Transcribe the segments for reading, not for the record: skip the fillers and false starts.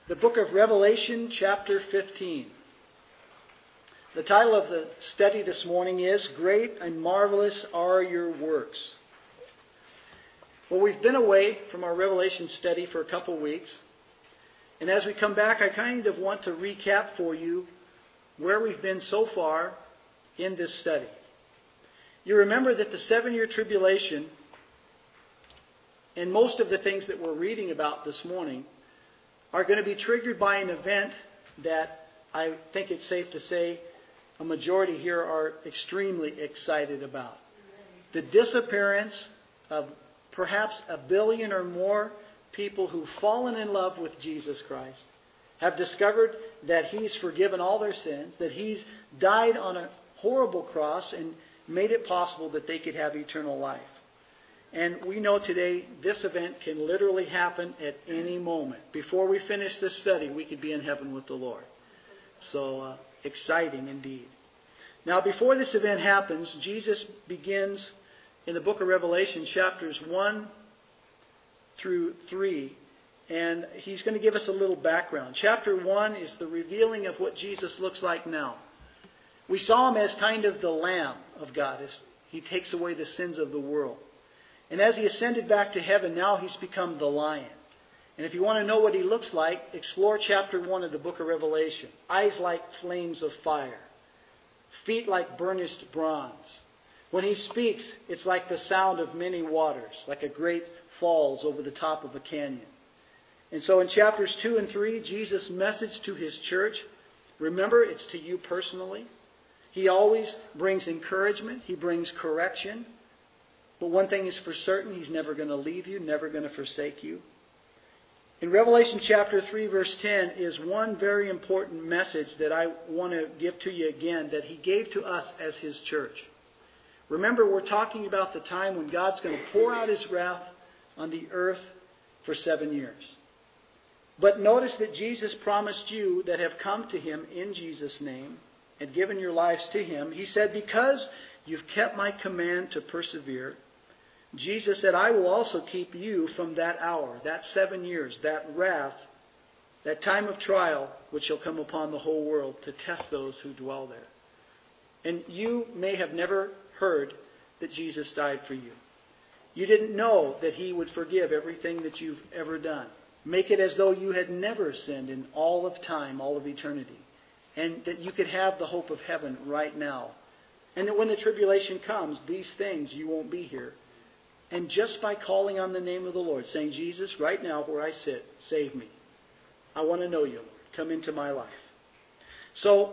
the book of Revelation, chapter 15. The title of the study this morning is Great and Marvelous Are Your Works. Well, we've been away from our Revelation study for a couple weeks. And as we come back, I kind of want to recap for you where we've been so far in this study. You remember that the 7-year tribulation and most of the things that we're reading about this morning are going to be triggered by an event that I think it's safe to say a majority here are extremely excited about. The disappearance of perhaps 1 billion or more people who've fallen in love with Jesus Christ, have discovered that He's forgiven all their sins, that He's died on a horrible cross and made it possible that they could have eternal life. And we know today this event can literally happen at any moment. Before we finish this study, we could be in heaven with the Lord. So exciting indeed. Now, before this event happens, Jesus begins in the book of Revelation, chapters 1 through 3, and He's going to give us a little background. Chapter 1 is the revealing of what Jesus looks like now. We saw Him as kind of the Lamb of God, as He takes away the sins of the world. And as He ascended back to heaven, now He's become the Lion. And if you want to know what He looks like, explore chapter 1 of the book of Revelation. Eyes like flames of fire. Feet like burnished bronze. When He speaks, it's like the sound of many waters, like a great falls over the top of a canyon. And so in chapters 2 and 3, Jesus' message to His church, remember, it's to you personally. He always brings encouragement. He brings correction. But one thing is for certain, He's never going to leave you, never going to forsake you. In Revelation chapter 3, verse 10 is one very important message that I want to give to you again, that He gave to us as His church. Remember, we're talking about the time when God's going to pour out His wrath on the earth for 7 years. But notice that Jesus promised you that have come to Him in Jesus' name and given your lives to Him. He said, because you've kept my command to persevere, Jesus said, I will also keep you from that hour, that 7 years, that wrath, that time of trial, which shall come upon the whole world to test those who dwell there. And you may have never heard that Jesus died for you. You didn't know that He would forgive everything that you've ever done. Make it as though you had never sinned in all of time, all of eternity. And that you could have the hope of heaven right now. And that when the tribulation comes, these things, you won't be here. And just by calling on the name of the Lord, saying, Jesus, right now where I sit, save me. I want to know you, Lord. Come into my life. So,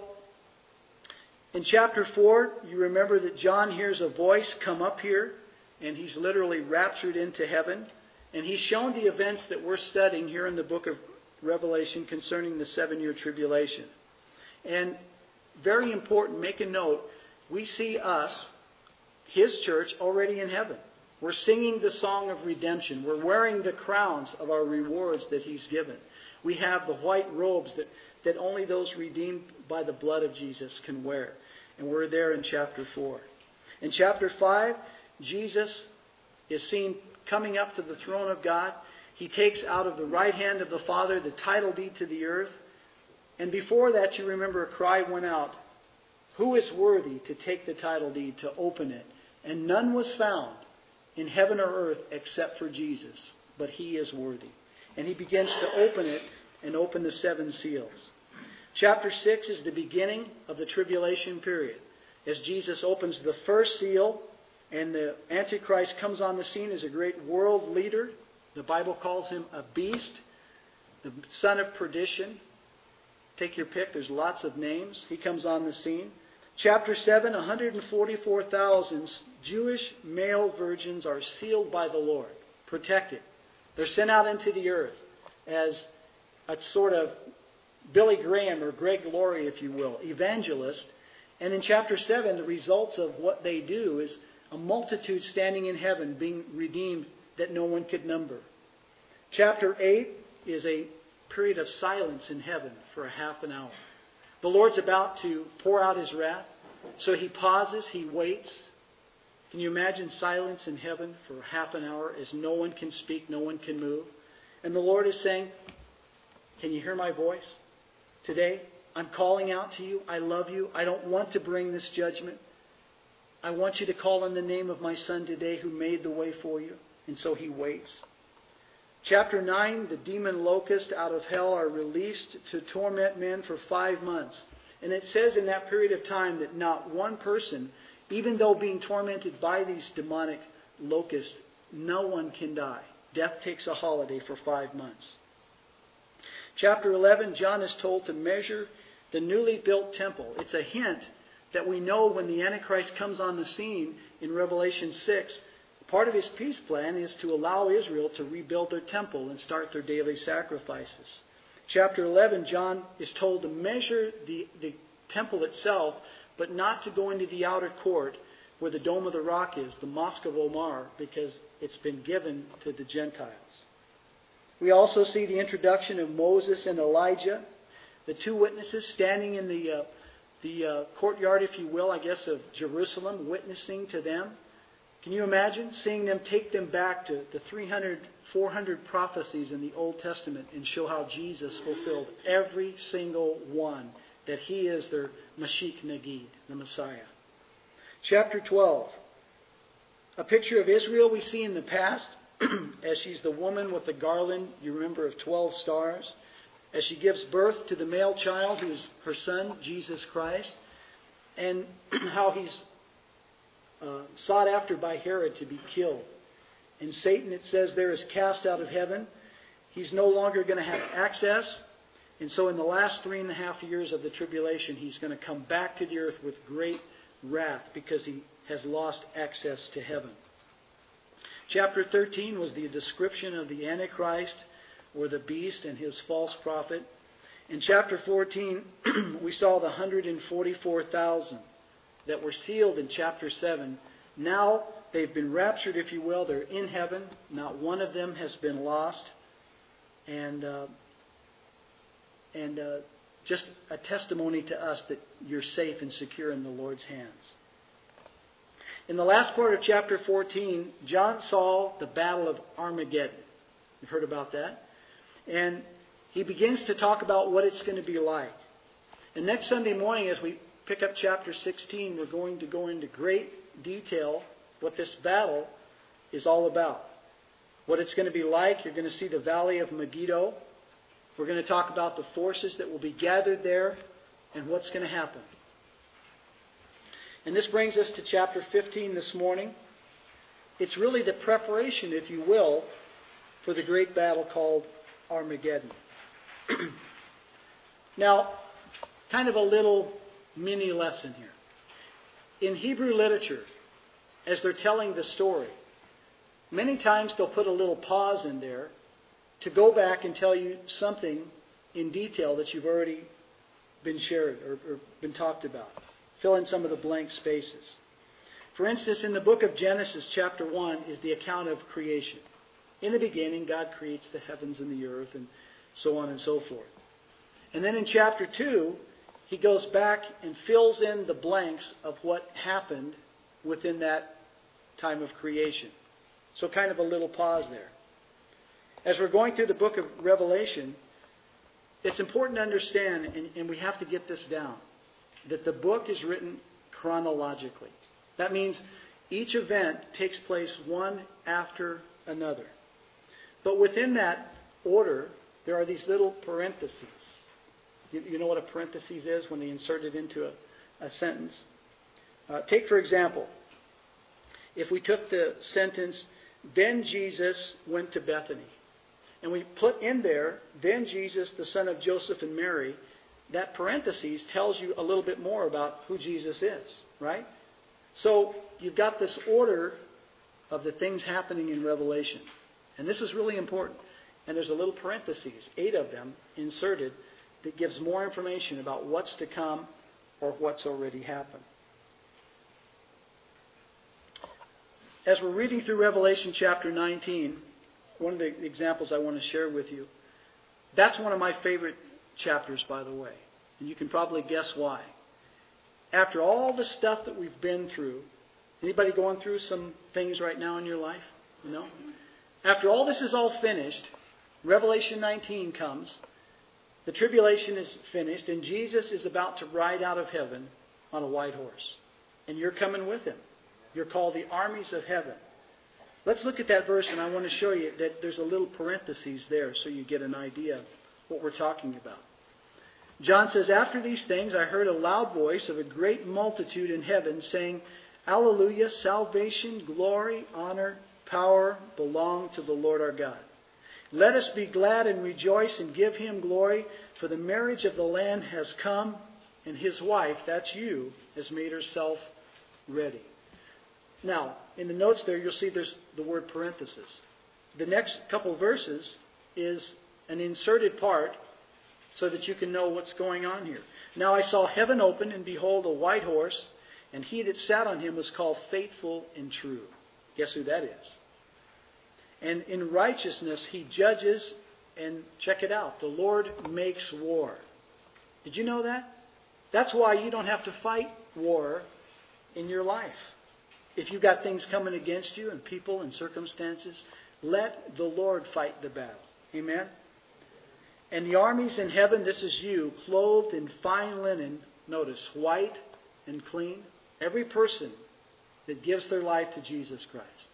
in chapter 4, you remember that John hears a voice come up here, and he's literally raptured into heaven. And he's shown the events that we're studying here in the book of Revelation concerning the 7-year tribulation. And very important, make a note, we see us, His church, already in heaven. We're singing the song of redemption. We're wearing the crowns of our rewards that He's given. We have the white robes that only those redeemed by the blood of Jesus can wear. And we're there in chapter 4. In chapter 5, Jesus is seen coming up to the throne of God. He takes out of the right hand of the Father the title deed to the earth. And before that, you remember a cry went out, who is worthy to take the title deed, to open it? And none was found in heaven or earth except for Jesus. But He is worthy. And He begins to open it and open the 7 seals. Chapter 6 is the beginning of the tribulation period. As Jesus opens the first seal and the Antichrist comes on the scene as a great world leader. The Bible calls him a beast, the son of perdition. Take your pick, there's lots of names. He comes on the scene. Chapter 7, 144,000 Jewish male virgins are sealed by the Lord, protected. They're sent out into the earth as a sort of Billy Graham or Greg Laurie, if you will, evangelist. And in chapter 7, the results of what they do is a multitude standing in heaven being redeemed that no one could number. Chapter 8 is a period of silence in heaven for a half an hour. The Lord's about to pour out His wrath, so He pauses, He waits. Can you imagine silence in heaven for half an hour as no one can speak, no one can move? And the Lord is saying, Can you hear my voice today? I'm calling out to you. I love you. I don't want to bring this judgment. I want you to call on the name of my Son today who made the way for you. And so he waits. Chapter 9, the demon locusts out of hell are released to torment men for 5 months. And it says in that period of time that not one person, even though being tormented by these demonic locusts, no one can die. Death takes a holiday for 5 months. Chapter 11, John is told to measure the newly built temple. It's a hint that we know when the Antichrist comes on the scene in Revelation 6, part of his peace plan is to allow Israel to rebuild their temple and start their daily sacrifices. Chapter 11, John is told to measure the temple itself, but not to go into the outer court where the Dome of the Rock is, the Mosque of Omar, because it's been given to the Gentiles. We also see the introduction of Moses and Elijah, the two witnesses standing in the courtyard, if you will, I guess, of Jerusalem, witnessing to them. Can you imagine seeing them take them back to the 300, 400 prophecies in the Old Testament and show how Jesus fulfilled every single one, that he is their Mashiach Nagid, the Messiah. Chapter 12. A picture of Israel we see in the past as she's the woman with the garland, you remember, of 12 stars. As she gives birth to the male child who is her son, Jesus Christ. And how he's sought after by Herod to be killed. And Satan, it says there, is cast out of heaven. He's no longer going to have access. And so in the last 3.5 years of the tribulation, he's going to come back to the earth with great wrath because he has lost access to heaven. Chapter 13 was the description of the Antichrist, or the beast, and his false prophet. In chapter 14, we saw the 144,000 that were sealed in chapter 7. Now they've been raptured, if you will. They're in heaven. Not one of them has been lost. And just a testimony to us that you're safe and secure in the Lord's hands. In the last part of chapter 14, John saw the battle of Armageddon. You've heard about that. And he begins to talk about what it's going to be like. And next Sunday morning, as we pick up chapter 16, we're going to go into great detail what this battle is all about. What it's going to be like. You're going to see the valley of Megiddo. We're going to talk about the forces that will be gathered there and what's going to happen. And this brings us to chapter 15 this morning. It's really the preparation, if you will, for the great battle called Armageddon. Now, kind of a little mini lesson here. In Hebrew literature, as they're telling the story, many times they'll put a little pause in there to go back and tell you something in detail that you've already been shared or been talked about. Fill in some of the blank spaces. For instance, in the book of Genesis, chapter 1, is the account of creation. In the beginning, God creates the heavens and the earth and so on and so forth. And then in chapter 2, he goes back and fills in the blanks of what happened within that time of creation. So kind of a little pause there. As we're going through the book of Revelation, it's important to understand, and we have to get this down, that the book is written chronologically. That means each event takes place one after another. But within that order, there are these little parentheses. You know what a parenthesis is when they insert it into a sentence? Take, for example, if we took the sentence, then Jesus went to Bethany. And we put in there, then Jesus, the son of Joseph and Mary, that parenthesis tells you a little bit more about who Jesus is, right? So you've got this order of the things happening in Revelation. And this is really important. And there's a little parenthesis, 8 of them inserted, that gives more information about what's to come or what's already happened. As we're reading through Revelation chapter 19, one of the examples I want to share with you, that's one of my favorite chapters, by the way. And you can probably guess why. After all the stuff that we've been through, anybody going through some things right now in your life? You know? After all this is all finished, Revelation 19 comes, The tribulation is finished, and Jesus is about to ride out of heaven on a white horse. And you're coming with him. You're called the armies of heaven. Let's look at that verse, and I want to show you that there's a little parenthesis there so you get an idea of what we're talking about. John says, "After these things I heard a loud voice of a great multitude in heaven saying, 'Alleluia, salvation, glory, honor, power belong to the Lord our God. Let us be glad and rejoice and give him glory, for the marriage of the Lamb has come, and his wife,'" that's you, "has made herself ready." Now, in the notes there, you'll see there's the word parenthesis. The next couple verses is an inserted part so that you can know what's going on here. "Now I saw heaven open, and behold, a white horse, and he that sat on him was called Faithful and True." Guess who that is? "And in righteousness he judges," and check it out, "the Lord makes war." Did you know that? That's why you don't have to fight war in your life. If you've got things coming against you and people and circumstances, let the Lord fight the battle. Amen? "And the armies in heaven," this is you, "clothed in fine linen," notice, white and clean. Every person that gives their life to Jesus Christ.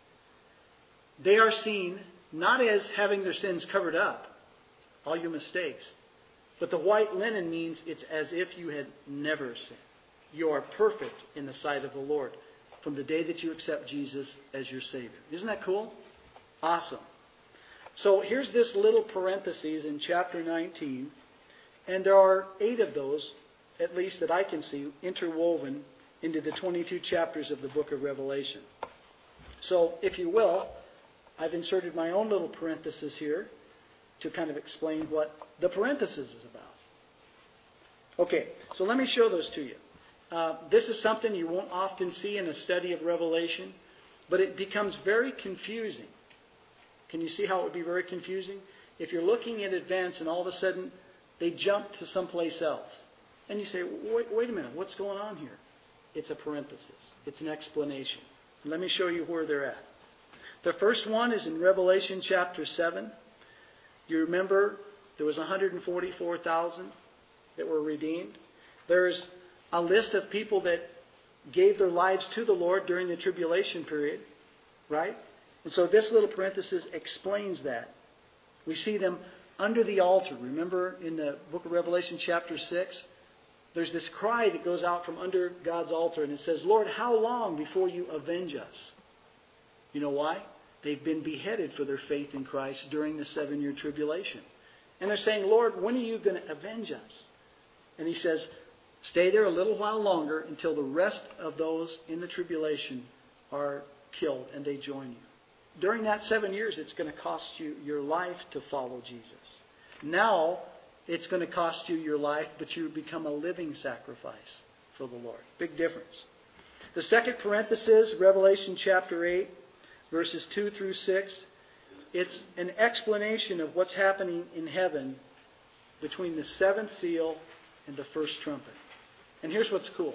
They are seen not as having their sins covered up, all your mistakes, but the white linen means it's as if you had never sinned. You are perfect in the sight of the Lord from the day that you accept Jesus as your Savior. Isn't that cool? Awesome. So here's this little parenthesis in chapter 19, and there are 8 of those, at least that I can see, interwoven into the 22 chapters of the book of Revelation. So, if you will, I've inserted my own little parenthesis here to kind of explain what the parenthesis is about. Okay, so let me show those to you. This is something you won't often see in a study of Revelation, but it becomes very confusing. Can you see how it would be very confusing? If you're looking in advance and all of a sudden they jump to someplace else. And you say, wait a minute, what's going on here? It's a parenthesis. It's an explanation. Let me show you where they're at. The first one is in Revelation chapter 7. You remember there was 144,000 that were redeemed. There's a list of people that gave their lives to the Lord during the tribulation period, right? And so this little parenthesis explains that. We see them under the altar. Remember in the book of Revelation chapter 6, there's this cry that goes out from under God's altar, and it says, "Lord, how long before you avenge us?" You know why? They've been beheaded for their faith in Christ during the 7-year tribulation. And they're saying, "Lord, when are you going to avenge us?" And he says, "Stay there a little while longer until the rest of those in the tribulation are killed and they join you." During that 7 years, it's going to cost you your life to follow Jesus. Now, it's going to cost you your life, but you become a living sacrifice for the Lord. Big difference. The second parenthesis, Revelation chapter 8, verses 2 through 6. It's an explanation of what's happening in heaven between the 7th seal and the first trumpet. And here's what's cool.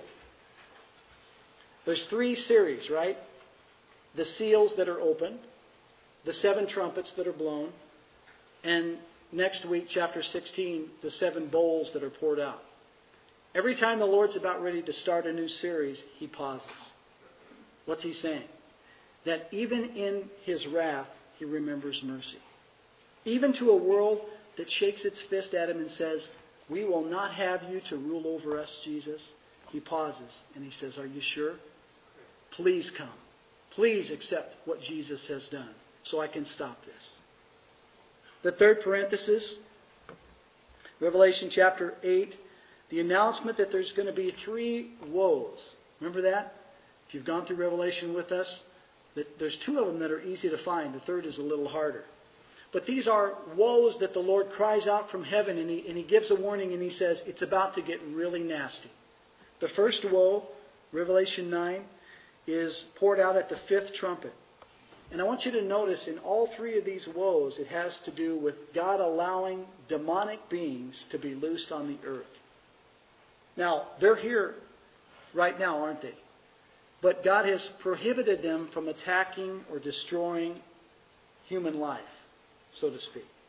There's 3 series, right? The seals that are opened, the 7 trumpets that are blown, and next week, chapter 16, the 7 bowls that are poured out. Every time the Lord's about ready to start a new series, He pauses. What's He saying? That even in His wrath, He remembers mercy. Even to a world that shakes its fist at Him and says, "We will not have you to rule over us, Jesus." He pauses and He says, "Are you sure? Please come. Please accept what Jesus has done so I can stop this." The third parenthesis, Revelation chapter 8, the announcement that there's going to be 3 woes. Remember that? If you've gone through Revelation with us, that there's 2 of them that are easy to find. The third is a little harder. But these are woes that the Lord cries out from heaven, and He gives a warning, and He says it's about to get really nasty. The first woe, Revelation 9, is poured out at the 5th trumpet. And I want you to notice in all 3 of these woes, it has to do with God allowing demonic beings to be loosed on the earth. Now, they're here right now, aren't they? But God has prohibited them from attacking or destroying human life, so to speak.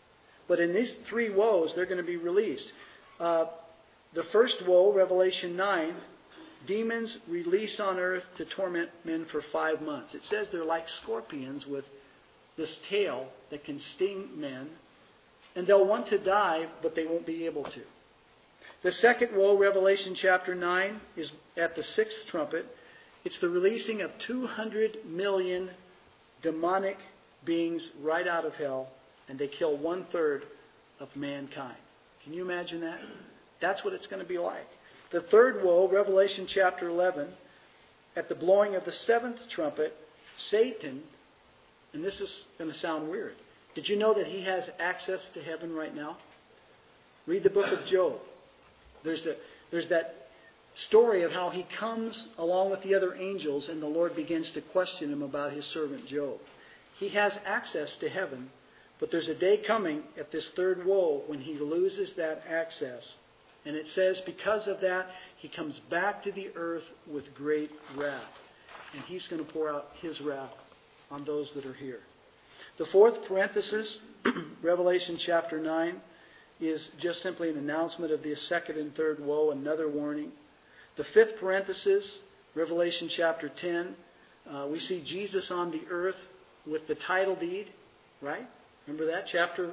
But in these three woes, they're going to be released. The first woe, Revelation 9, demons released on earth to torment men for 5 months. It says they're like scorpions with this tail that can sting men. And they'll want to die, but they won't be able to. The second woe, Revelation chapter 9, is at the sixth trumpet. It's the releasing of 200 million demonic beings right out of hell, and they kill 1/3 of mankind. Can you imagine that? That's what it's going to be like. The third woe, Revelation chapter 11, at the blowing of the seventh trumpet, Satan, and this is going to sound weird, did you know that he has access to heaven right now? Read the book of Job. There's that story of how he comes along with the other angels and the Lord begins to question him about his servant Job. He has access to heaven, but there's a day coming at this third woe when he loses that access. And it says because of that, he comes back to the earth with great wrath. And he's going to pour out his wrath on those that are here. The fourth parenthesis, Revelation chapter 9, is just simply an announcement of the second and third woe, another warning. The fifth parenthesis, Revelation chapter 10, we see Jesus on the earth with the title deed, right? Remember that? Chapter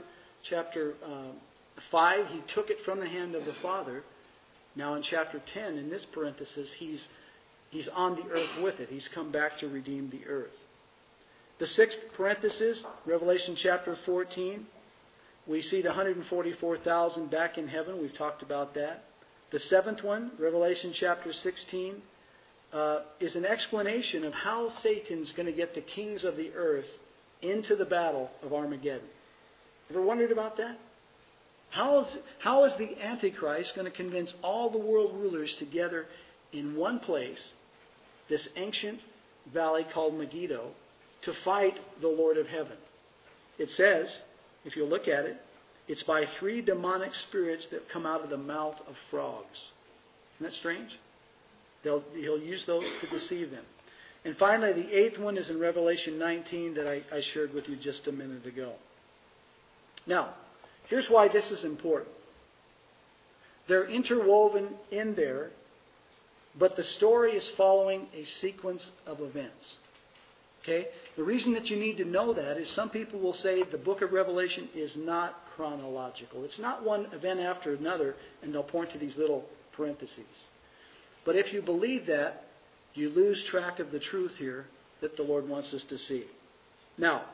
5, he took it from the hand of the Father. Now in chapter 10, in this parenthesis, he's on the earth with it. He's come back to redeem the earth. The sixth parenthesis, Revelation chapter 14, we see the 144,000 back in heaven. We've talked about that. The seventh one, Revelation chapter 16, is an explanation of how Satan's going to get the kings of the earth into the battle of Armageddon. Ever wondered about that? How is the Antichrist going to convince all the world rulers together in one place, this ancient valley called Megiddo, to fight the Lord of heaven? It says, if you look at it, it's by 3 demonic spirits that come out of the mouth of frogs. Isn't that strange? He'll use those to deceive them. And finally, the eighth one is in Revelation 19 that I shared with you just a minute ago. Now, here's why this is important. They're interwoven in there, but the story is following a sequence of events. Okay? The reason that you need to know that is some people will say the book of Revelation is not chronological. It's not one event after another, and they'll point to these little parentheses. But if you believe that, you lose track of the truth here that the Lord wants us to see. Now,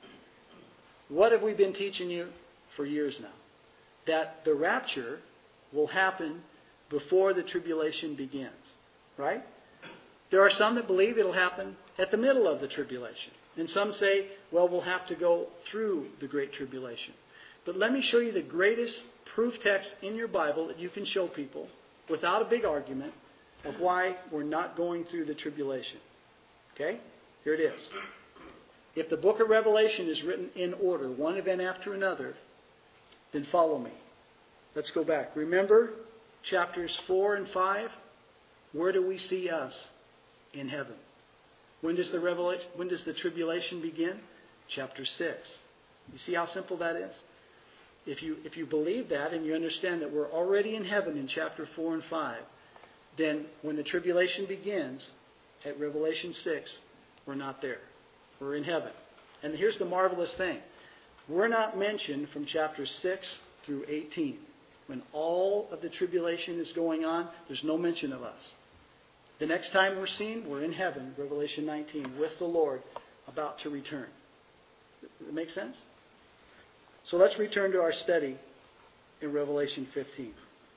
what have we been teaching you for years now? That the rapture will happen before the tribulation begins. Right? There are some that believe it'll happen at the middle of the tribulation. And some say, well, we'll have to go through the great tribulation. But let me show you the greatest proof text in your Bible that you can show people without a big argument of why we're not going through the tribulation. Okay? Here it is. If the book of Revelation is written in order, one event after another, then follow me. Let's go back. Remember chapters 4 and 5? Where do we see us? In heaven. When does the tribulation begin? Chapter 6. You see how simple that is? If you believe that and you understand that we're already in heaven in chapter 4 and 5, then when the tribulation begins at Revelation 6, we're not there. We're in heaven. And here's the marvelous thing. We're not mentioned from chapter 6 through 18. When all of the tribulation is going on, there's no mention of us. The next time we're seen, we're in heaven, Revelation 19, with the Lord, about to return. Does that make sense? So let's return to our study in Revelation 15.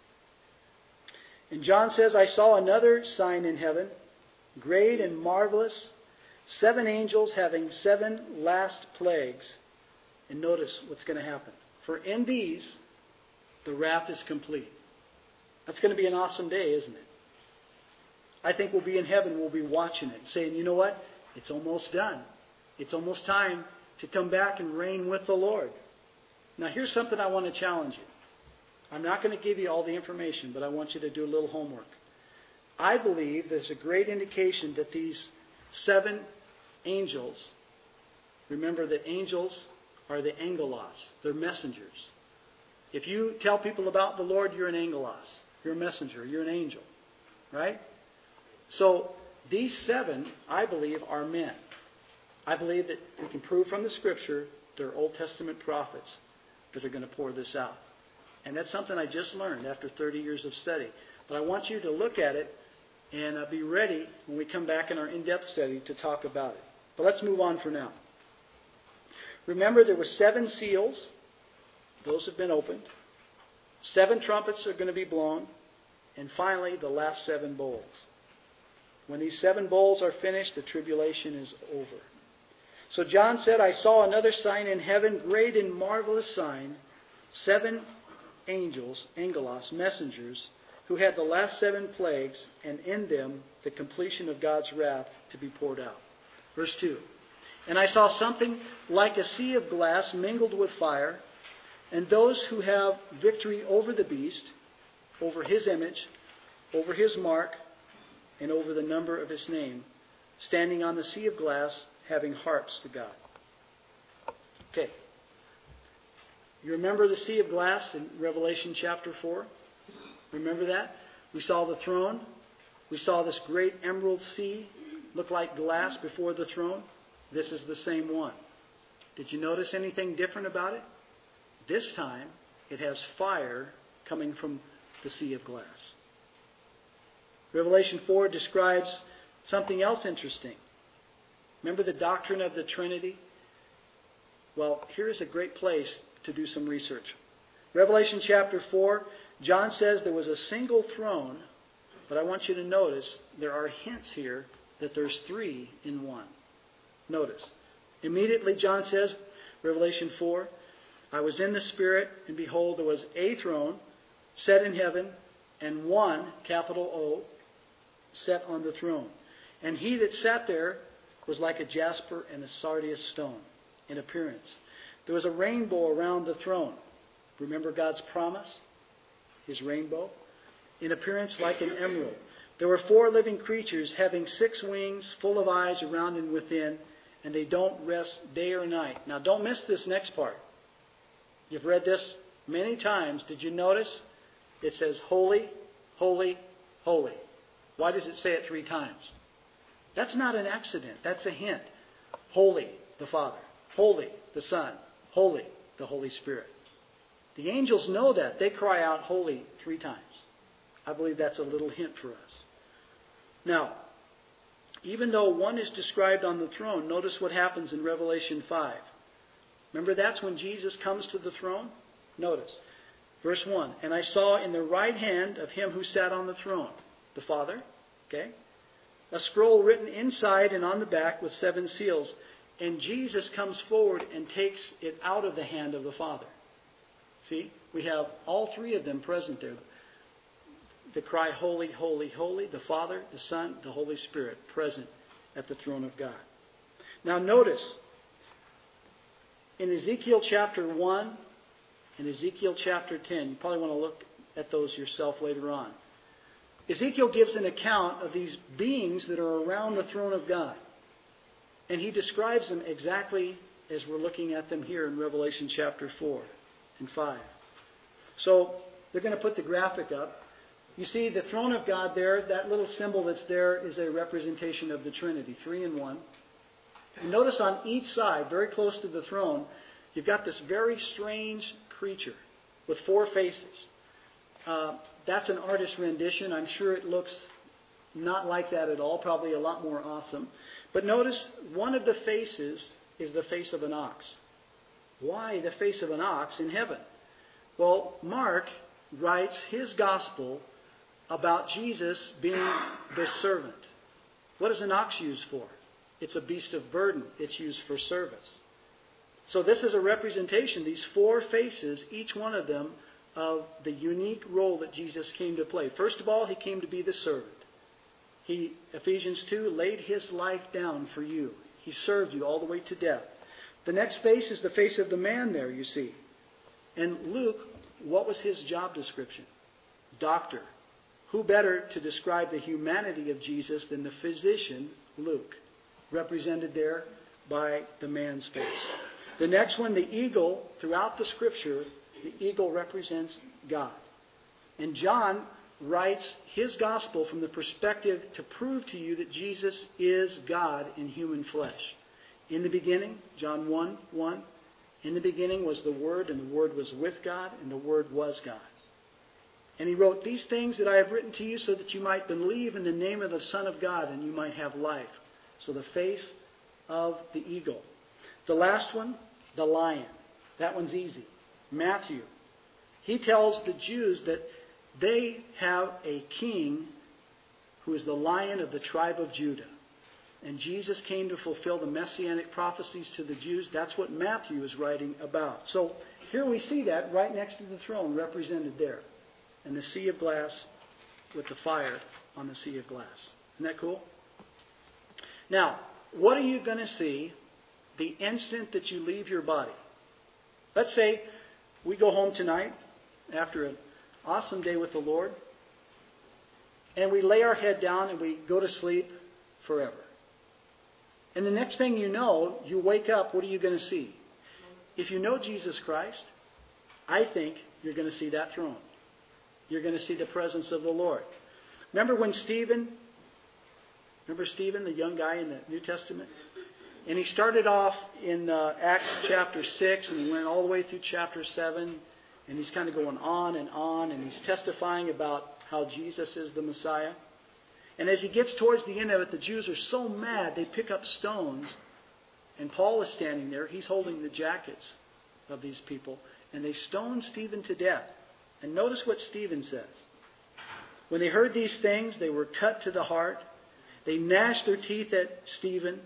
And John says, I saw another sign in heaven, great and marvelous, 7 angels having 7 last plagues. And notice what's going to happen. For in these, the wrath is complete. That's going to be an awesome day, isn't it? I think we'll be in heaven, we'll be watching it, saying, you know what? It's almost done. It's almost time to come back and reign with the Lord. Now here's something I want to challenge you. I'm not going to give you all the information, but I want you to do a little homework. I believe there's a great indication that these 7 angels, remember that angels are the angelos, they're messengers. If you tell people about the Lord, you're an angelos. You're a messenger. You're an angel. Right? So these 7, I believe, are men. I believe that we can prove from the Scripture they're Old Testament prophets that are going to pour this out. And that's something I just learned after 30 years of study. But I want you to look at it and be ready when we come back in our in-depth study to talk about it. But let's move on for now. Remember, there were 7 seals. Those have been opened. 7 trumpets are going to be blown. And finally, the last 7 bowls. When these 7 bowls are finished, the tribulation is over. So John said, I saw another sign in heaven, great and marvelous sign, 7 angels, angelos, messengers, who had the last 7 plagues, and in them the completion of God's wrath to be poured out. Verse 2. And I saw something like a sea of glass mingled with fire, and those who have victory over the beast, over his image, over his mark, and over the number of his name, standing on the sea of glass, having harps to God. Okay. You remember the sea of glass in Revelation chapter 4? Remember that? We saw the throne. We saw this great emerald sea look like glass before the throne. This is the same one. Did you notice anything different about it? This time, it has fire coming from the sea of glass. Revelation 4 describes something else interesting. Remember the doctrine of the Trinity? Well, here's a great place to do some research. Revelation chapter 4, John says there was a single throne, but I want you to notice there are hints here that there's 3 in one. Notice. Immediately John says, Revelation 4, I was in the Spirit, and behold, there was a throne set in heaven, and one, capital O, set on the throne. And he that sat there was like a jasper and a sardius stone in appearance. There was a rainbow around the throne. Remember God's promise? His rainbow? In appearance like an emerald. There were 4 living creatures having 6 wings, full of eyes around and within, and they don't rest day or night. Now don't miss this next part. You've read this many times. Did you notice? It says, holy, holy, holy. Why does it say it 3 times? That's not an accident. That's a hint. Holy, the Father. Holy, the Son. Holy, the Holy Spirit. The angels know that. They cry out holy 3 times. I believe that's a little hint for us. Now, even though one is described on the throne, notice what happens in Revelation 5. Remember, that's when Jesus comes to the throne? Notice. Verse 1. And I saw in the right hand of him who sat on the throne, the Father, okay, a scroll written inside and on the back with 7 seals. And Jesus comes forward and takes it out of the hand of the Father. See? We have all 3 of them present there. The cry, holy, holy, holy, the Father, the Son, the Holy Spirit, present at the throne of God. Now notice, in Ezekiel chapter 1 and Ezekiel chapter 10, you probably want to look at those yourself later on. Ezekiel gives an account of these beings that are around the throne of God. And he describes them exactly as we're looking at them here in Revelation chapter 4 and 5. So they're going to put the graphic up. You see the throne of God there, that little symbol that's there is a representation of the Trinity, 3 in 1. And notice on each side, very close to the throne, you've got this very strange creature with 4 faces. That's an artist's rendition. I'm sure it looks not like that at all, probably a lot more awesome. But notice one of the faces is the face of an ox. Why the face of an ox in heaven? Well, Mark writes his gospel about Jesus being the servant. What is an ox used for? It's a beast of burden. It's used for service. So this is a representation, these 4 faces, each one of them, of the unique role that Jesus came to play. First of all, he came to be the servant. He, Ephesians 2, laid his life down for you. He served you all the way to death. The next face is the face of the man there, you see. And Luke, what was his job description? Doctor. Who better to describe the humanity of Jesus than the physician, Luke, represented there by the man's face. The next one, the eagle, throughout the Scripture, The eagle represents God. And John writes his gospel from the perspective to prove to you that Jesus is God in human flesh. In the beginning, John 1:1, in the beginning was the Word, and the Word was with God, and the Word was God. And he wrote, these things that I have written to you so that you might believe in the name of the Son of God and you might have life. So the face of the eagle. The last one, the lion. That one's easy. Matthew. He tells the Jews that they have a king who is the Lion of the tribe of Judah. And Jesus came to fulfill the messianic prophecies to the Jews. That's what Matthew is writing about. So here we see that right next to the throne represented there. And the sea of glass with the fire on the sea of glass. Isn't that cool? Now, what are you going to see the instant that you leave your body? Let's say we go home tonight after an awesome day with the Lord, and we lay our head down and we go to sleep forever. And the next thing you know, you wake up, what are you going to see? If you know Jesus Christ, I think you're going to see that throne. You're going to see the presence of the Lord. Remember Stephen, the young guy in the New Testament? And he started off in Acts chapter 6, and he went all the way through chapter 7, and he's kind of going on, and he's testifying about how Jesus is the Messiah. And as he gets towards the end of it, the Jews are so mad, they pick up stones, and Paul is standing there. He's holding the jackets of these people, and they stone Stephen to death. And notice what Stephen says. When they heard these things, they were cut to the heart. They gnashed their teeth at Stephen.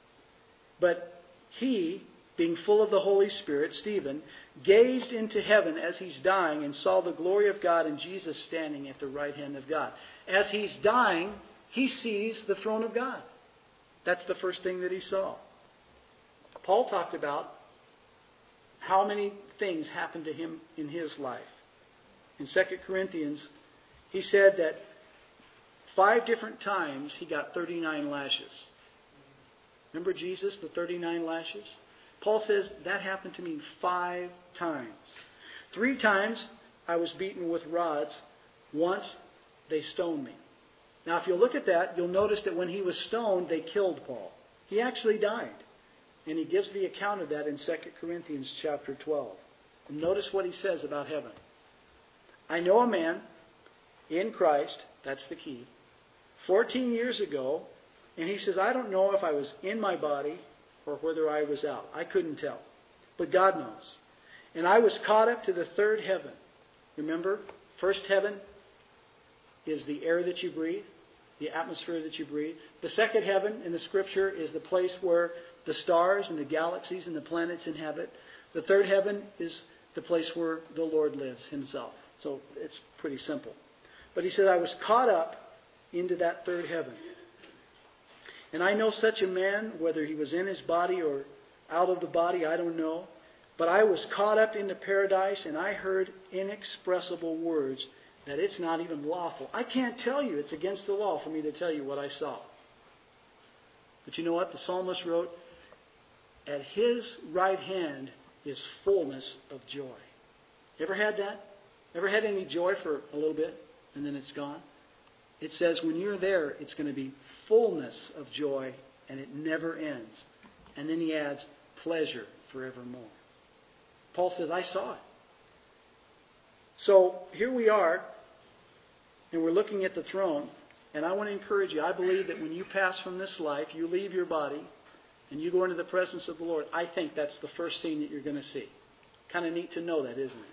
But he, being full of the Holy Spirit, Stephen, gazed into heaven as he's dying and saw the glory of God and Jesus standing at the right hand of God. As he's dying, he sees the throne of God. That's the first thing that he saw. Paul talked about how many things happened to him in his life. In 2 Corinthians, he said that 5 different times he got 39 lashes. Remember Jesus, the 39 lashes? Paul says that happened to me 5 times. 3 times I was beaten with rods. Once they stoned me. Now if you'll look at that, you'll notice that when he was stoned, they killed Paul. He actually died. And he gives the account of that in 2 Corinthians chapter 12. And notice what he says about heaven. I know a man in Christ, that's the key, 14 years ago, and he says, I don't know if I was in my body or whether I was out. I couldn't tell. But God knows. And I was caught up to the 3rd heaven. Remember, first heaven is the air that you breathe, the atmosphere that you breathe. The second heaven in the Scripture is the place where the stars and the galaxies and the planets inhabit. The 3rd heaven is the place where the Lord lives himself. So it's pretty simple. But he said, I was caught up into that 3rd heaven. And I know such a man, whether he was in his body or out of the body, I don't know. But I was caught up into paradise, and I heard inexpressible words that it's not even lawful. I can't tell you. It's against the law for me to tell you what I saw. But you know what? The psalmist wrote, at his right hand is fullness of joy. You ever had that? Ever had any joy for a little bit and then it's gone? It says when you're there, it's going to be fullness of joy and it never ends. And then he adds pleasure forevermore. Paul says, I saw it. So here we are, and we're looking at the throne. And I want to encourage you, I believe that when you pass from this life, you leave your body, and you go into the presence of the Lord, I think that's the first scene that you're going to see. Kind of neat to know that, isn't it?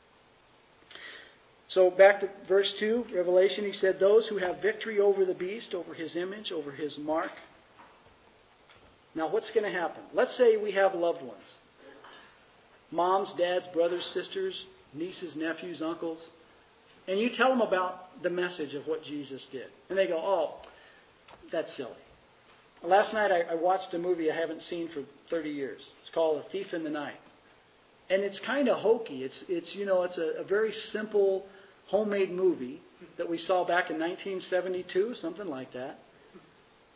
So back to verse 2, Revelation, he said, those who have victory over the beast, over his image, over his mark. Now what's going to happen? Let's say we have loved ones. Moms, dads, brothers, sisters, nieces, nephews, uncles. And you tell them about the message of what Jesus did. And they go, oh, that's silly. Last night I watched a movie I haven't seen for 30 years. It's called A Thief in the Night. And it's kind of hokey. It's a very simple homemade movie that we saw back in 1972, something like that.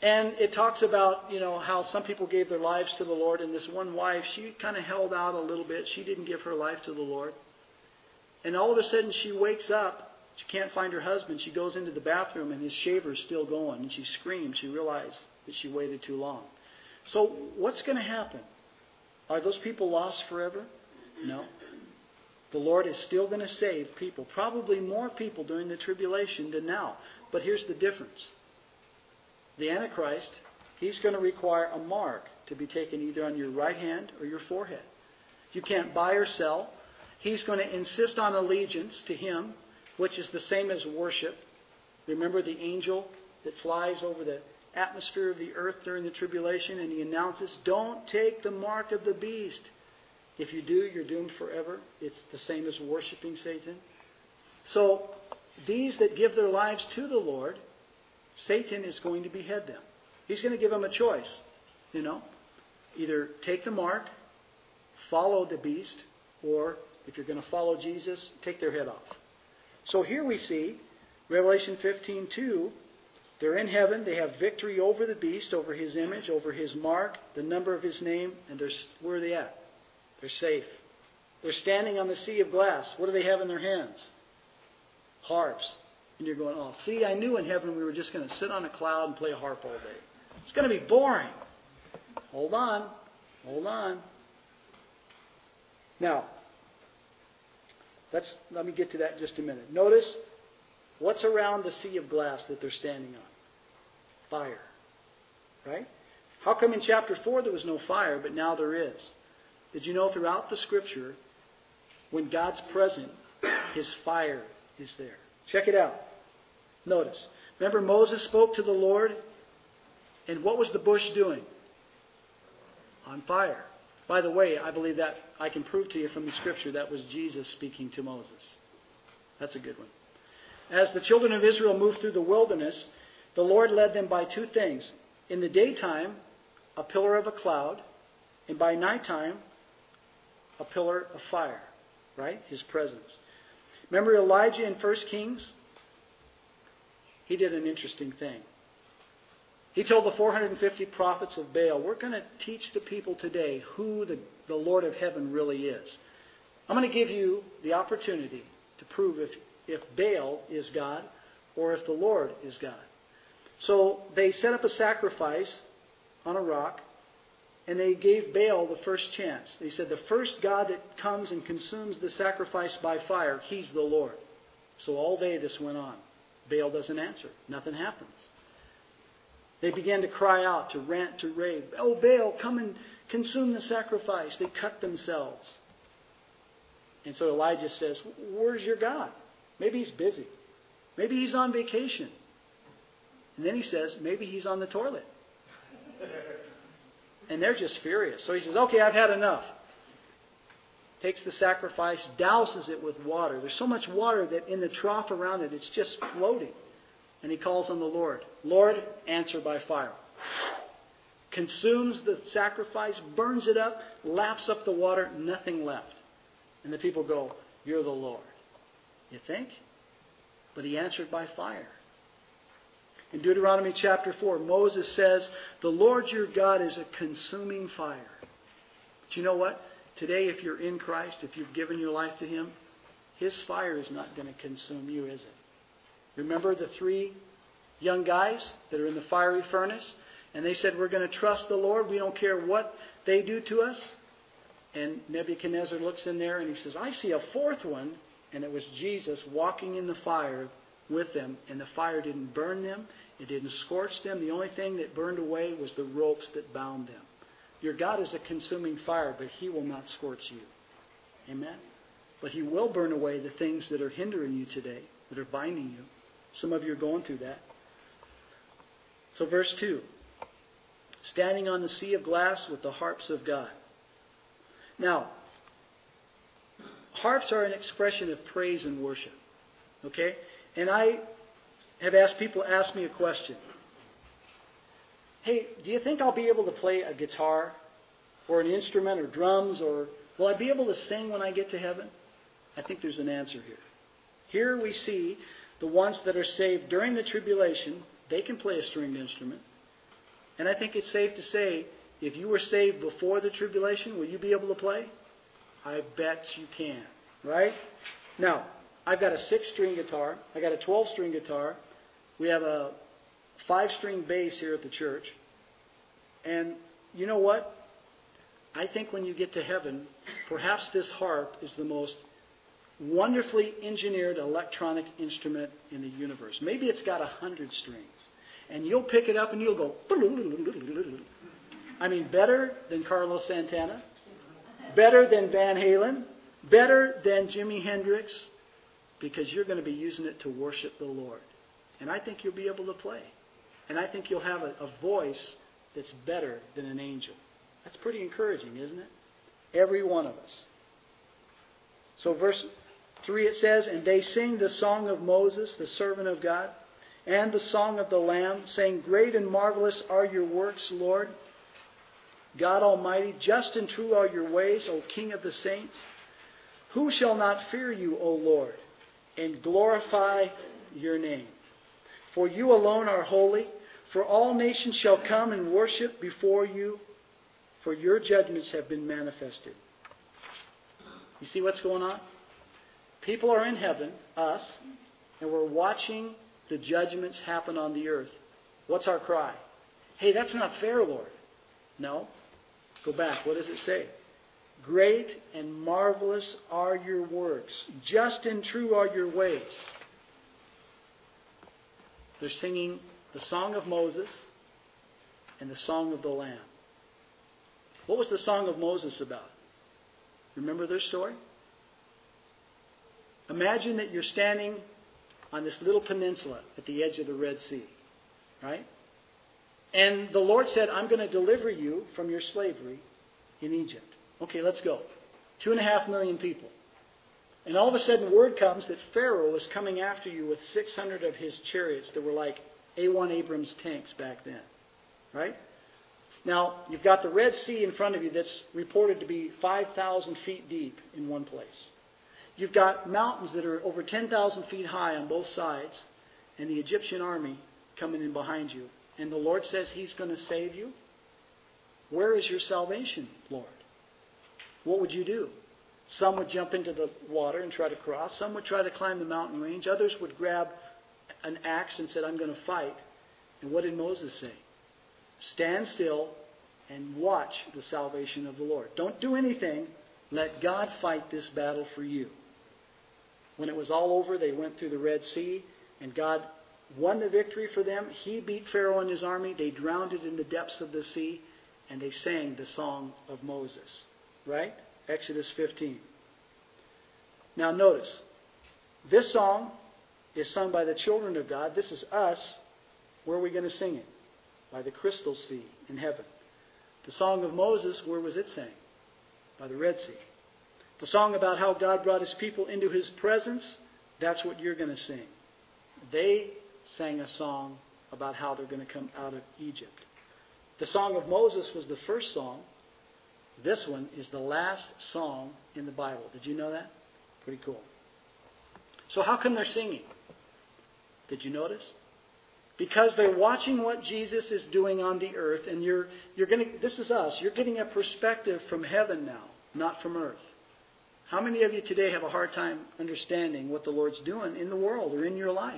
And it talks about, how some people gave their lives to the Lord, and this one wife, she kind of held out a little bit. She didn't give her life to the Lord. And all of a sudden she wakes up. She can't find her husband. She goes into the bathroom and his shaver's still going. And she screams. She realized that she waited too long. So what's going to happen? Are those people lost forever? No. The Lord is still going to save people. Probably more people during the tribulation than now. But here's the difference. The Antichrist, he's going to require a mark to be taken either on your right hand or your forehead. You can't buy or sell. He's going to insist on allegiance to him, which is the same as worship. Remember the angel that flies over the atmosphere of the earth during the tribulation, and he announces, don't take the mark of the beast. If you do, you're doomed forever. It's the same as worshiping Satan. So these that give their lives to the Lord, Satan is going to behead them. He's going to give them a choice. Either take the mark, follow the beast, or if you're going to follow Jesus, take their head off. So here we see, Revelation 15:2, they're in heaven. They have victory over the beast, over his image, over his mark, the number of his name, and where are they at? They're safe. They're standing on the sea of glass. What do they have in their hands? Harps. And you're going, oh, see, I knew in heaven we were just going to sit on a cloud and play a harp all day. It's going to be boring. Hold on. Now, let me get to that in just a minute. Notice what's around the sea of glass that they're standing on. Fire. Right? How come in chapter 4 there was no fire, but now there is? Did you know throughout the Scripture, when God's present, his fire is there? Check it out. Notice. Remember Moses spoke to the Lord, and what was the bush doing? On fire. By the way, I believe that I can prove to you from the Scripture that was Jesus speaking to Moses. That's a good one. As the children of Israel moved through the wilderness, the Lord led them by two things. In the daytime, a pillar of a cloud, and by nighttime, a pillar of fire. Right? His presence. Remember Elijah in 1 Kings? He did an interesting thing. He told the 450 prophets of Baal, we're going to teach the people today who the Lord of heaven really is. I'm going to give you the opportunity to prove if Baal is God or if the Lord is God. So they set up a sacrifice on a rock, and they gave Baal the first chance. They said the first God that comes and consumes the sacrifice by fire, he's the Lord. So all day this went on. Baal doesn't answer. Nothing happens. They began to cry out, to rant, to rave. Oh, Baal, come and consume the sacrifice. They cut themselves. And so Elijah says, where's your God? Maybe he's busy. Maybe he's on vacation. And then he says, maybe he's on the toilet. And they're just furious. So he says, okay, I've had enough. Takes the sacrifice, douses it with water. There's so much water that in the trough around it, it's just floating. And he calls on the Lord. Lord, answer by fire. Consumes the sacrifice, burns it up, laps up the water, nothing left. And the people go, you're the Lord. You think? But he answered by fire. In Deuteronomy chapter 4, Moses says, the Lord your God is a consuming fire. But you know what? Today, if you're in Christ, if you've given your life to him, his fire is not going to consume you, is it? Remember the 3 young guys that are in the fiery furnace? And they said, we're going to trust the Lord. We don't care what they do to us. And Nebuchadnezzar looks in there and he says, I see a 4th one. And it was Jesus walking in the fire with them. And the fire didn't burn them. It didn't scorch them. The only thing that burned away was the ropes that bound them. Your God is a consuming fire, but he will not scorch you. Amen? But he will burn away the things that are hindering you today, that are binding you. Some of you are going through that. So verse 2. Standing on the sea of glass with the harps of God. Now, harps are an expression of praise and worship. Okay? And I have asked people ask me a question. Hey, do you think I'll be able to play a guitar or an instrument or drums, or will I be able to sing when I get to heaven? I think there's an answer here. Here we see the ones that are saved during the tribulation, they can play a stringed instrument. And I think it's safe to say, if you were saved before the tribulation, will you be able to play? I bet you can, right? Now, I've got a 6-string guitar. I got a 12-string guitar. We have a 5-string bass here at the church. And you know what? I think when you get to heaven, perhaps this harp is the most wonderfully engineered electronic instrument in the universe. Maybe it's got 100 strings. And you'll pick it up and you'll go... I mean, better than Carlos Santana, better than Van Halen, better than Jimi Hendrix, because you're going to be using it to worship the Lord. And I think you'll be able to play. And I think you'll have a voice that's better than an angel. That's pretty encouraging, isn't it? Every one of us. So verse 3 it says, "And they sing the song of Moses, the servant of God, and the song of the Lamb, saying, Great and marvelous are your works, Lord, God Almighty. Just and true are your ways, O King of the saints. Who shall not fear you, O Lord, and glorify your name? For you alone are holy. For all nations shall come and worship before you, for your judgments have been manifested." You see what's going on? People are in heaven, us, and we're watching the judgments happen on the earth. What's our cry? Hey, that's not fair, Lord. No. Go back. What does it say? Great and marvelous are your works. Just and true are your ways. They're singing the song of Moses and the song of the Lamb. What was the song of Moses about? Remember their story? Imagine that you're standing on this little peninsula at the edge of the Red Sea, right? And the Lord said, I'm going to deliver you from your slavery in Egypt. Okay, let's go. 2.5 million people. And all of a sudden word comes that Pharaoh is coming after you with 600 of his chariots that were like A1 Abrams tanks back then, right? Now, you've got the Red Sea in front of you that's reported to be 5,000 feet deep in one place. You've got mountains that are over 10,000 feet high on both sides, and the Egyptian army coming in behind you. And the Lord says He's going to save you. Where is your salvation, Lord? What would you do? Some would jump into the water and try to cross. Some would try to climb the mountain range. Others would grab an axe and said, I'm going to fight. And what did Moses say? Stand still and watch the salvation of the Lord. Don't do anything. Let God fight this battle for you. When it was all over, they went through the Red Sea, and God won the victory for them. He beat Pharaoh and his army. They drowned it in the depths of the sea, and they sang the song of Moses. Right? Exodus 15. Now notice, this song is sung by the children of God. This is us. Where are we going to sing it? By the crystal sea in heaven. The song of Moses, where was it sang? By the Red Sea. The song about how God brought His people into His presence, that's what you're going to sing. They sang a song about how they're going to come out of Egypt. The song of Moses was the first song. This one is the last song in the Bible. Did you know that? Pretty cool. So how come they're singing? Did you notice? Because they're watching what Jesus is doing on the earth, and you're going to, this is us, you're getting a perspective from heaven now, not from earth. How many of you today have a hard time understanding what the Lord's doing in the world or in your life?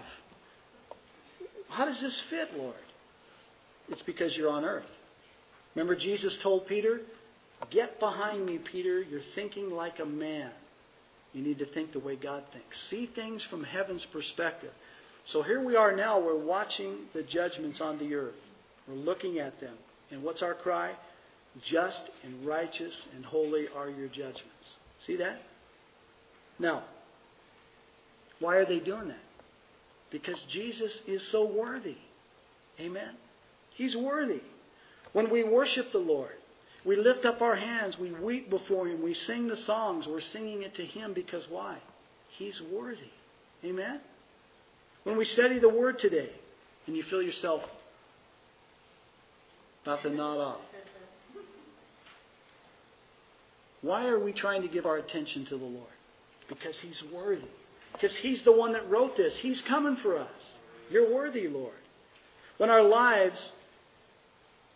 How does this fit, Lord? It's because you're on earth. Remember Jesus told Peter, get behind me, Peter. You're thinking like a man. You need to think the way God thinks. See things from heaven's perspective. So here we are now. We're watching the judgments on the earth. We're looking at them. And what's our cry? Just and righteous and holy are your judgments. See that? Now, why are they doing that? Because Jesus is so worthy. Amen? He's worthy. When we worship the Lord, we lift up our hands, we weep before Him, we sing the songs, we're singing it to Him because why? He's worthy. Amen? When we study the Word today, and you feel yourself about to nod off, why are we trying to give our attention to the Lord? Because He's worthy. Because He's the one that wrote this. He's coming for us. You're worthy, Lord. When our lives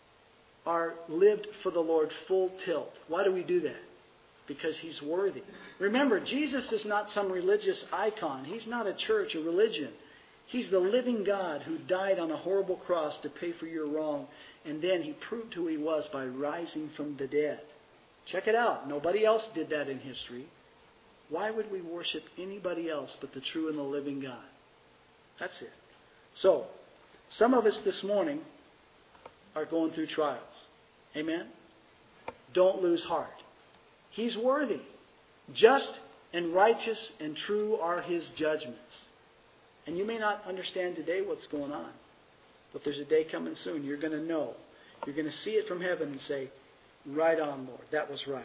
are lived for the Lord full tilt. Why do we do that? Because He's worthy. Remember, Jesus is not some religious icon. He's not a church, a religion. He's the living God who died on a horrible cross to pay for your wrong. And then He proved who He was by rising from the dead. Check it out. Nobody else did that in history. Why would we worship anybody else but the true and the living God? That's it. So, some of us this morning are going through trials. Amen? Don't lose heart. He's worthy. Just and righteous and true are His judgments. And you may not understand today what's going on. But there's a day coming soon. You're going to know. You're going to see it from heaven and say, right on, Lord. That was right.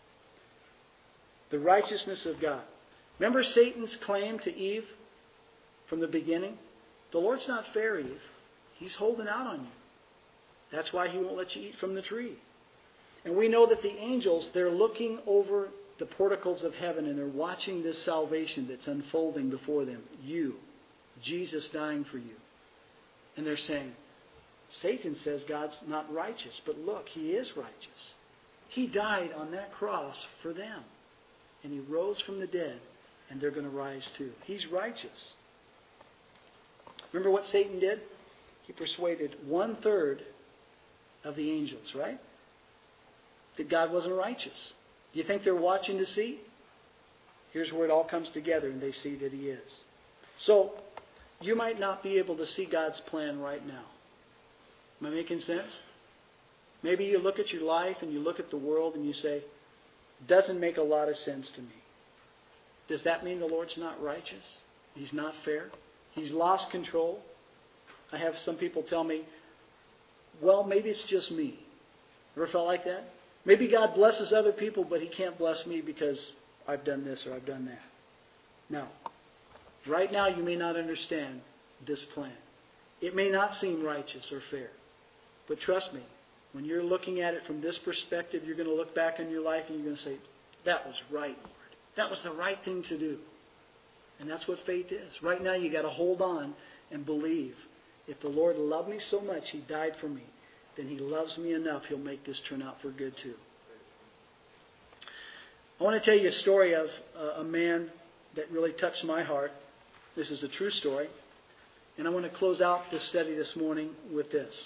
The righteousness of God. Remember Satan's claim to Eve from the beginning? The Lord's not fair, Eve. He's holding out on you. That's why He won't let you eat from the tree. And we know that the angels, they're looking over the porticles of heaven and they're watching this salvation that's unfolding before them. You, Jesus dying for you. And they're saying, Satan says God's not righteous, but look, He is righteous. He died on that cross for them. And He rose from the dead, and they're going to rise too. He's righteous. Remember what Satan did? He persuaded 1/3 of the angels, right? That God wasn't righteous. Do you think they're watching to see? Here's where it all comes together, and they see that He is. So, you might not be able to see God's plan right now. Am I making sense? Maybe you look at your life and you look at the world and you say, doesn't make a lot of sense to me. Does that mean the Lord's not righteous? He's not fair? He's lost control? I have some people tell me, well, maybe it's just me. Ever felt like that? Maybe God blesses other people, but He can't bless me because I've done this or I've done that. No. Right now you may not understand this plan. It may not seem righteous or fair. But trust me, when you're looking at it from this perspective, you're going to look back on your life and you're going to say, that was right, Lord. That was the right thing to do. And that's what faith is. Right now you got to hold on and believe. If the Lord loved me so much, He died for me, then He loves me enough, He'll make this turn out for good too. I want to tell you a story of a man that really touched my heart. This is a true story. And I want to close out this study this morning with this.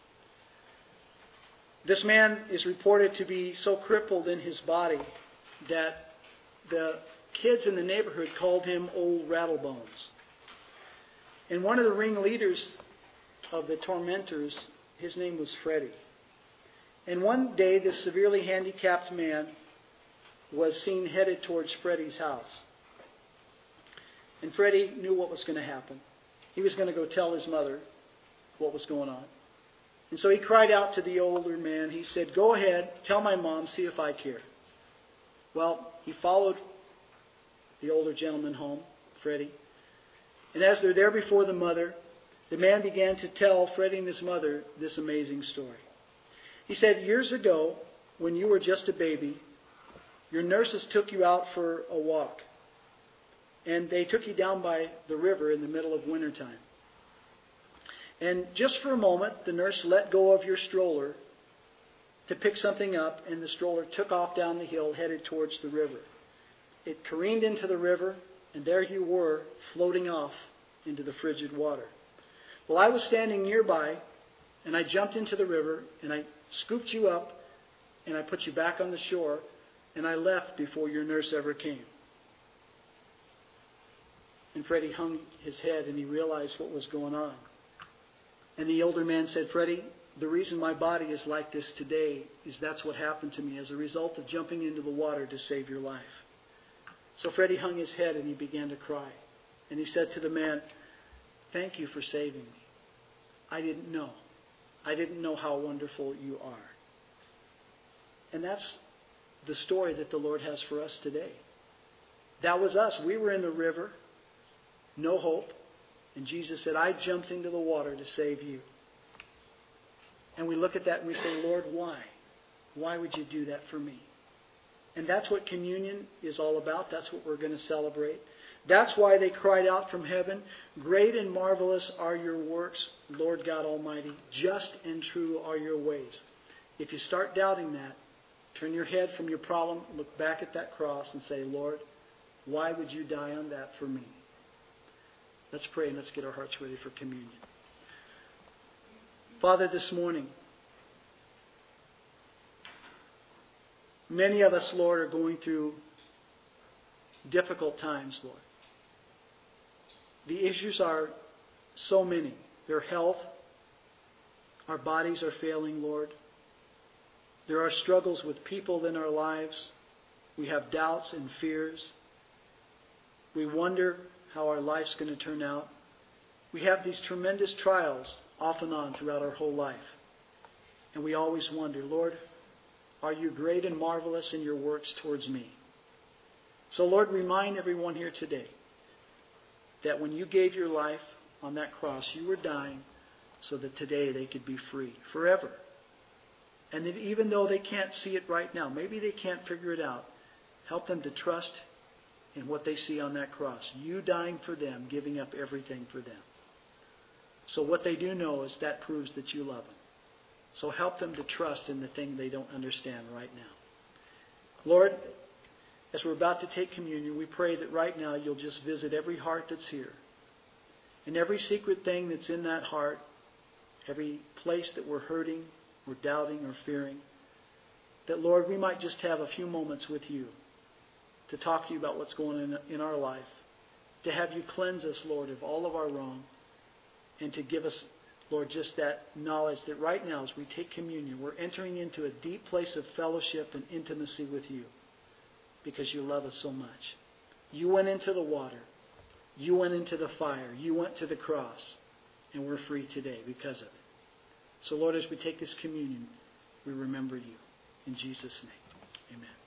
This man is reported to be so crippled in his body that the kids in the neighborhood called him Old Rattlebones. And one of the ringleaders of the tormentors, his name was Freddie. And one day this severely handicapped man was seen headed towards Freddie's house. And Freddie knew what was going to happen. He was going to go tell his mother what was going on. And so he cried out to the older man. He said, go ahead, tell my mom, see if I care. Well, he followed the older gentleman home, Freddie. And as they're there before the mother, the man began to tell Freddie and his mother this amazing story. He said, years ago, when you were just a baby, your nurses took you out for a walk. And they took you down by the river in the middle of wintertime. And just for a moment, the nurse let go of your stroller to pick something up, and the stroller took off down the hill, headed towards the river. It careened into the river, and there you were, floating off into the frigid water. Well, I was standing nearby, and I jumped into the river, and I scooped you up, and I put you back on the shore, and I left before your nurse ever came. And Freddie hung his head, and he realized what was going on. And the older man said, Freddie, the reason my body is like this today is that's what happened to me as a result of jumping into the water to save your life. So Freddie hung his head and he began to cry. And he said to the man, thank you for saving me. I didn't know. I didn't know how wonderful you are. And that's the story that the Lord has for us today. That was us. We were in the river, no hope. And Jesus said, I jumped into the water to save you. And we look at that and we say, Lord, why? Why would you do that for me? And that's what communion is all about. That's what we're going to celebrate. That's why they cried out from heaven, great and marvelous are your works, Lord God Almighty. Just and true are your ways. If you start doubting that, turn your head from your problem, look back at that cross and say, Lord, why would you die on that for me? Let's pray and let's get our hearts ready for communion. Father, this morning, many of us, Lord, are going through difficult times, Lord. The issues are so many. Their health, our bodies are failing, Lord. There are struggles with people in our lives. We have doubts and fears. We wonder how our life's going to turn out. We have these tremendous trials off and on throughout our whole life. And we always wonder, Lord, are you great and marvelous in your works towards me? So, Lord, remind everyone here today that when you gave your life on that cross, you were dying so that today they could be free forever. And that even though they can't see it right now, maybe they can't figure it out, help them to trust in what they see on that cross. You dying for them, giving up everything for them. So what they do know is that proves that you love them. So help them to trust in the thing they don't understand right now. Lord, as we're about to take communion, we pray that right now you'll just visit every heart that's here. And every secret thing that's in that heart, every place that we're hurting, or doubting, or fearing, that, Lord, we might just have a few moments with you to talk to you about what's going on in our life, to have you cleanse us, Lord, of all of our wrong, and to give us, Lord, just that knowledge that right now as we take communion, we're entering into a deep place of fellowship and intimacy with you because you love us so much. You went into the water. You went into the fire. You went to the cross. And we're free today because of it. So, Lord, as we take this communion, we remember you. In Jesus' name, amen.